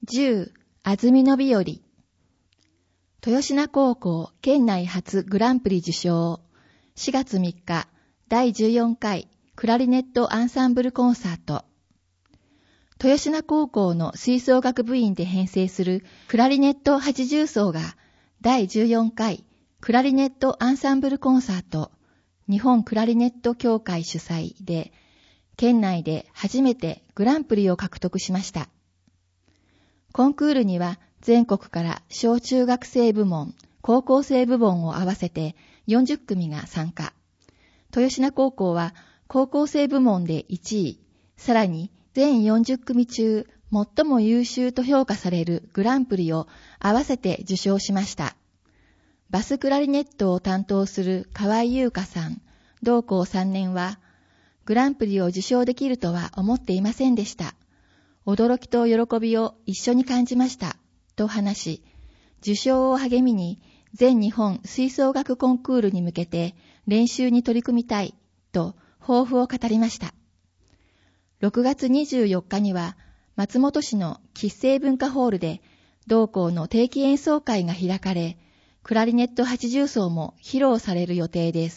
10安曇野日和豊品高校県内初グランプリ受賞4月3日第14回クラリネットアンサンブルコンサート豊品高校の吹奏楽部員で編成するクラリネット八重奏が第14回クラリネットアンサンブルコンサート日本クラリネット協会主催で県内で初めてグランプリを獲得しました。コンクールには全国から小中学生部門、高校生部門を合わせて40組が参加。豊品高校は高校生部門で1位、さらに全40組中最も優秀と評価されるグランプリを合わせて受賞しました。バスクラリネットを担当する河合優香さん、同校3年は、グランプリを受賞できるとは思っていませんでした。驚きと喜びを一緒に感じました、と話し、受賞を励みに全日本吹奏楽コンクールに向けて練習に取り組みたい、と抱負を語りました。6月24日には松本市の喫成文化ホールで同校の定期演奏会が開かれ、クラリネット八重奏も披露される予定です。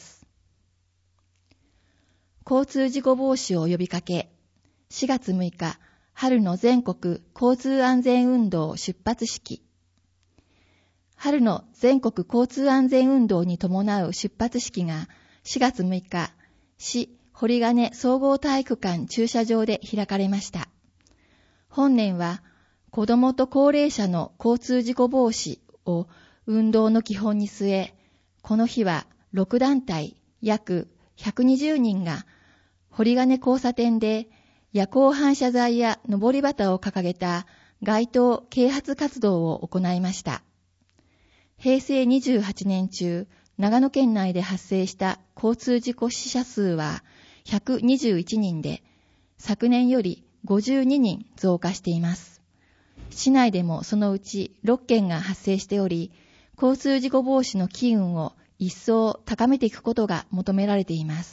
交通事故防止を呼びかけ、4月6日、春の全国交通安全運動出発式。春の全国交通安全運動に伴う出発式が4月6日、市堀金総合体育館駐車場で開かれました。本年は子どもと高齢者の交通事故防止を運動の基本に据え、この日は6団体約120人が堀金交差点で夜光反射材や上り旗を掲げた街頭啓発活動を行いました。平成28年中、長野県内で発生した交通事故死者数は121人で、昨年より52人増加しています。市内でもそのうち6件が発生しており、交通事故防止の機運を一層高めていくことが求められています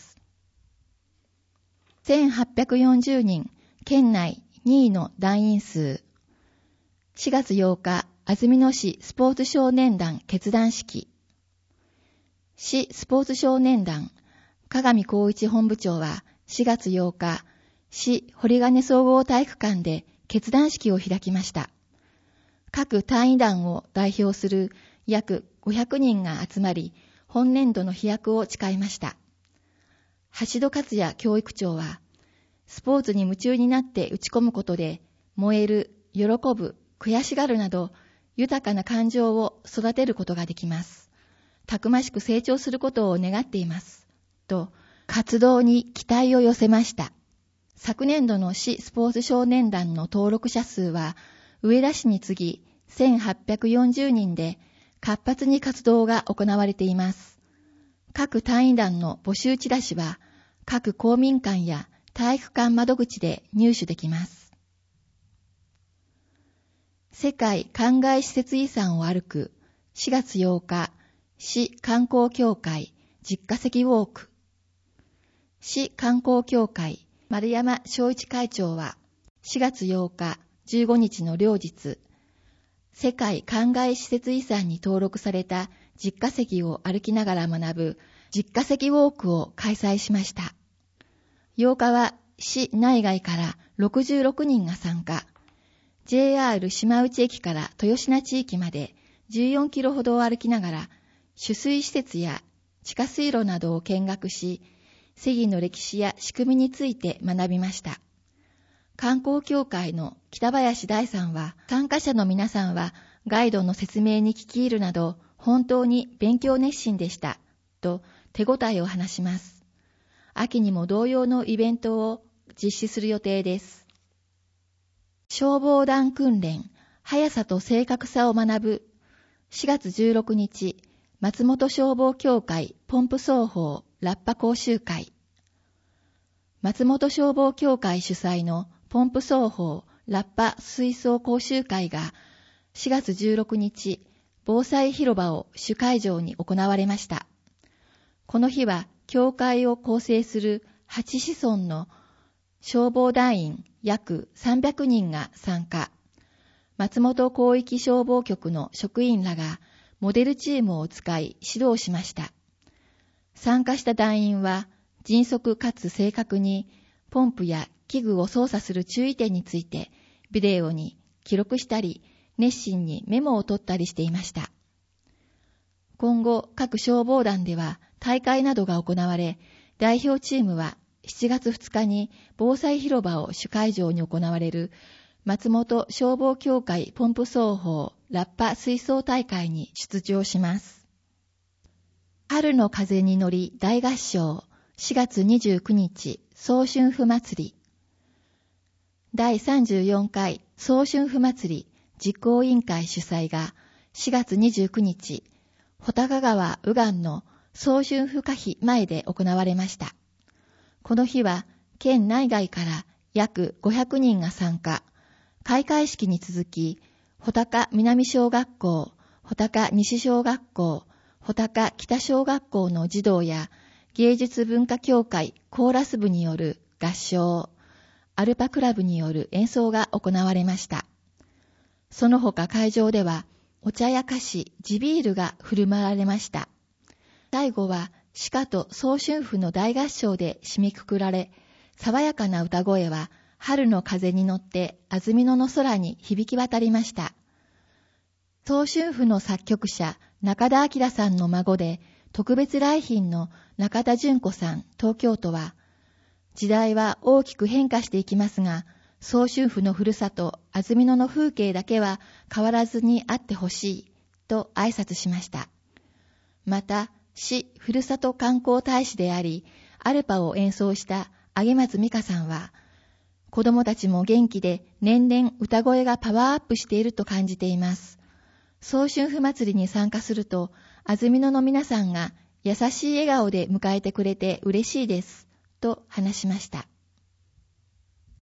。1840人、県内2位の団員数。4月8日、安曇野市スポーツ少年団結団式。市スポーツ少年団、鏡光一本部長は4月8日、市堀金総合体育館で結団式を開きました。各単位団を代表する約500人が集まり、本年度の飛躍を誓いました。橋戸克也教育長は、スポーツに夢中になって打ち込むことで、燃える、喜ぶ、悔しがるなど、豊かな感情を育てることができます。たくましく成長することを願っています。と、活動に期待を寄せました。昨年度の市スポーツ少年団の登録者数は、上田市に次ぎ1840人で、活発に活動が行われています。各単位団の募集チラシは、各公民館や体育館窓口で入手できます。世界灌漑施設遺産を歩く4月8日、市観光協会実家席ウォーク。市観光協会丸山正一会長は4月8日、15日の両日、世界灌漑施設遺産に登録された実家席を歩きながら学ぶ実家席ウォークを開催しました。8日は市内外から66人が参加。JR 島内駅から豊品地域まで14キロほどを歩きながら、取水施設や地下水路などを見学し、施技の歴史や仕組みについて学びました。観光協会の北林大さんは、参加者の皆さんはガイドの説明に聞き入るなど、本当に勉強熱心でした、と手応えを話します。秋にも同様のイベントを実施する予定です。消防団訓練、速さと正確さを学ぶ。4月16日、松本消防協会ポンプ奏法ラッパ講習会。松本消防協会主催のポンプ奏法ラッパ吹奏講習会が4月16日、防災広場を主会場に行われました。この日は、協会を構成する8市村の消防団員約300人が参加。 松本広域消防局の職員らがモデルチームを使い指導しました。参加した団員は迅速かつ正確にポンプや器具を操作する注意点についてビデオに記録したり熱心にメモを取ったりしていました。今後各消防団では大会などが行われ、代表チームは7月2日に防災広場を主会場に行われる松本消防協会ポンプ奏法ラッパ吹奏大会に出場します。春の風に乗り大合唱4月29日早春譜祭り。第34回早春譜祭り実行委員会主催が4月29日、穂高川右岸の早春譜歌碑前で行われました。この日は県内外から約500人が参加。開会式に続き、穂高南小学校、穂高西小学校、穂高北小学校の児童や芸術文化協会コーラス部による合唱、アルパクラブによる演奏が行われました。その他会場ではお茶や菓子、地ビールが振る舞われました。最後は鹿と早春譜の大合唱で締めくくられ、爽やかな歌声は春の風に乗って安曇野の空に響き渡りました。早春譜の作曲者中田明さんの孫で特別来賓の中田純子さん、東京都は、時代は大きく変化していきますが、早春譜のふるさと安曇野の風景だけは変わらずにあってほしいと挨拶しました。また、市ふるさと観光大使であり、アルパを演奏した上松美香さんは、子供たちも元気で年々歌声がパワーアップしていると感じています。早春譜祭りに参加すると、安曇野の皆さんが優しい笑顔で迎えてくれて嬉しいです、と話しました。